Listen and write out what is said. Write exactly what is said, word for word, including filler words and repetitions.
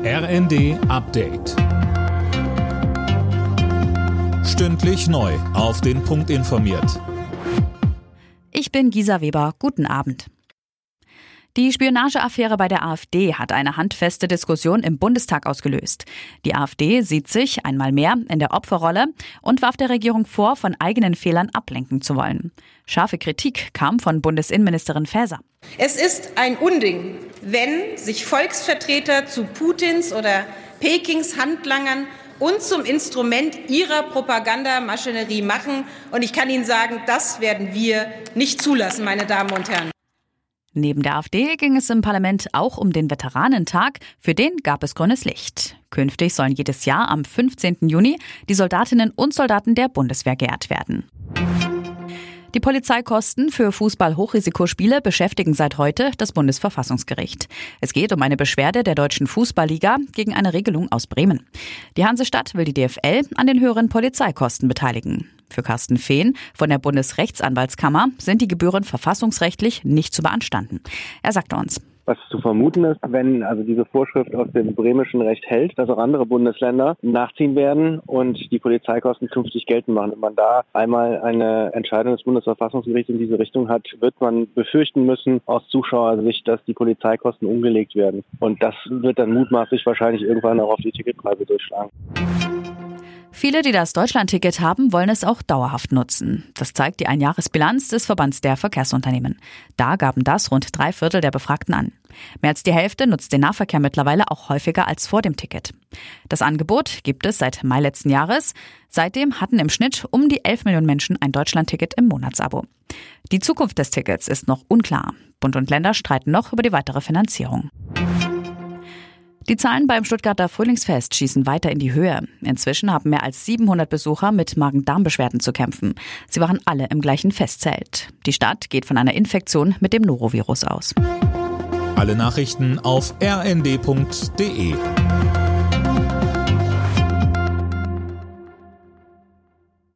R N D Update. Stündlich neu auf den Punkt informiert. Ich bin Gisa Weber. Guten Abend. Die Spionageaffäre bei der AfD hat eine handfeste Diskussion im Bundestag ausgelöst. Die AfD sieht sich einmal mehr in der Opferrolle und warf der Regierung vor, von eigenen Fehlern ablenken zu wollen. Scharfe Kritik kam von Bundesinnenministerin Faeser. Es ist ein Unding, wenn sich Volksvertreter zu Putins oder Pekings Handlangern und zum Instrument ihrer Propagandamaschinerie machen. Und ich kann Ihnen sagen, das werden wir nicht zulassen, meine Damen und Herren. Neben der AfD ging es im Parlament auch um den Veteranentag. Für den gab es grünes Licht. Künftig sollen jedes Jahr am fünfzehnten Juni die Soldatinnen und Soldaten der Bundeswehr geehrt werden. Die Polizeikosten für Fußball-Hochrisikospiele beschäftigen seit heute das Bundesverfassungsgericht. Es geht um eine Beschwerde der Deutschen Fußballliga gegen eine Regelung aus Bremen. Die Hansestadt will die D F L an den höheren Polizeikosten beteiligen. Für Carsten Fehn von der Bundesrechtsanwaltskammer sind die Gebühren verfassungsrechtlich nicht zu beanstanden. Er sagte uns: Was zu vermuten ist, wenn also diese Vorschrift aus dem bremischen Recht hält, dass auch andere Bundesländer nachziehen werden und die Polizeikosten künftig geltend machen. Wenn man da einmal eine Entscheidung des Bundesverfassungsgerichts in diese Richtung hat, wird man befürchten müssen aus Zuschauersicht, dass die Polizeikosten umgelegt werden. Und das wird dann mutmaßlich wahrscheinlich irgendwann auch auf die Ticketpreise durchschlagen. Viele, die das Deutschlandticket haben, wollen es auch dauerhaft nutzen. Das zeigt die Einjahresbilanz des Verbands der Verkehrsunternehmen. Da gaben das rund drei Viertel der Befragten an. Mehr als die Hälfte nutzt den Nahverkehr mittlerweile auch häufiger als vor dem Ticket. Das Angebot gibt es seit Mai letzten Jahres. Seitdem hatten im Schnitt um die elf Millionen Menschen ein Deutschlandticket im Monatsabo. Die Zukunft des Tickets ist noch unklar. Bund und Länder streiten noch über die weitere Finanzierung. Die Zahlen beim Stuttgarter Frühlingsfest schießen weiter in die Höhe. Inzwischen haben mehr als siebenhundert Besucher mit Magen-Darm-Beschwerden zu kämpfen. Sie waren alle im gleichen Festzelt. Die Stadt geht von einer Infektion mit dem Norovirus aus. Alle Nachrichten auf r n d punkt d e.